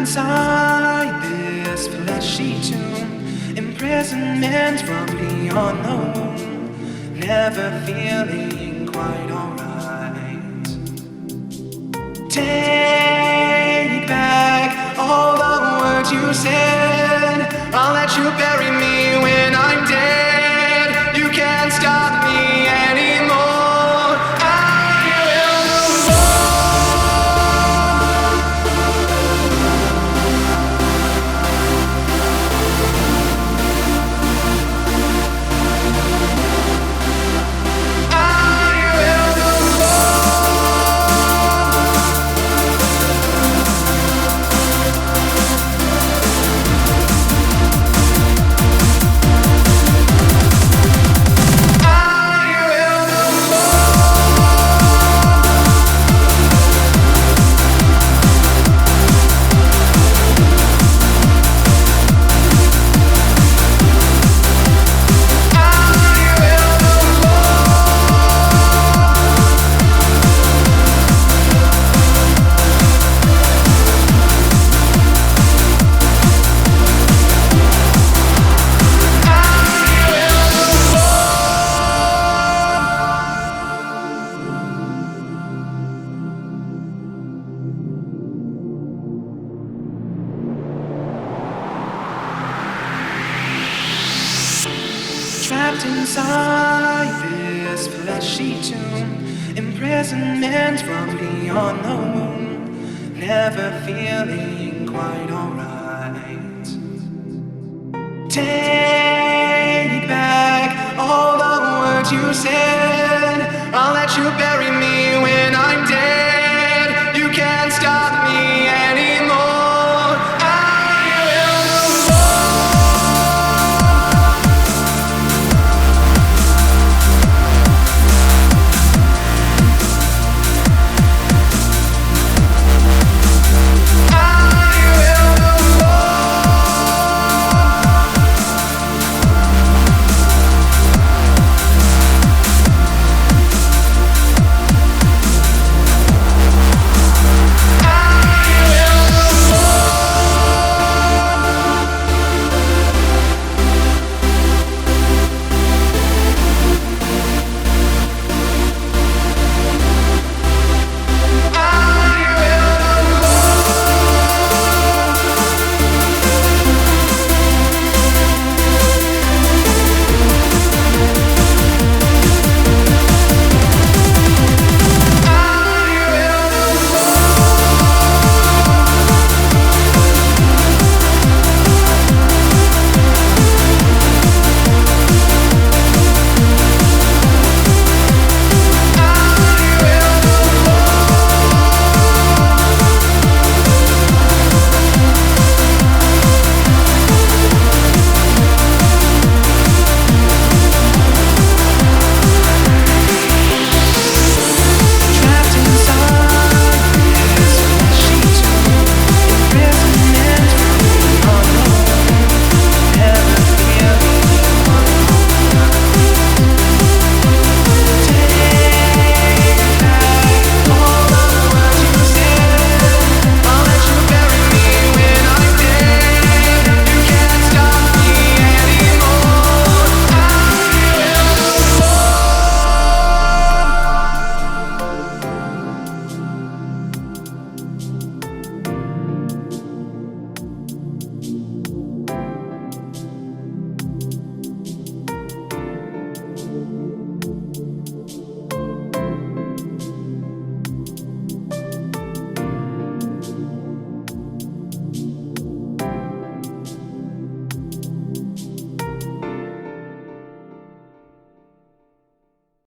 inside this fleshy tomb, imprisonment from beyond the womb, never feeling quite alright. Take back all the words you said. I'll let you bury me when I'm dead. You can't stop me anymore. Trapped inside this fleshy tomb, imprisonment from beyond the womb, never feeling quite alright. Take back all the words you said. I'll let you bury me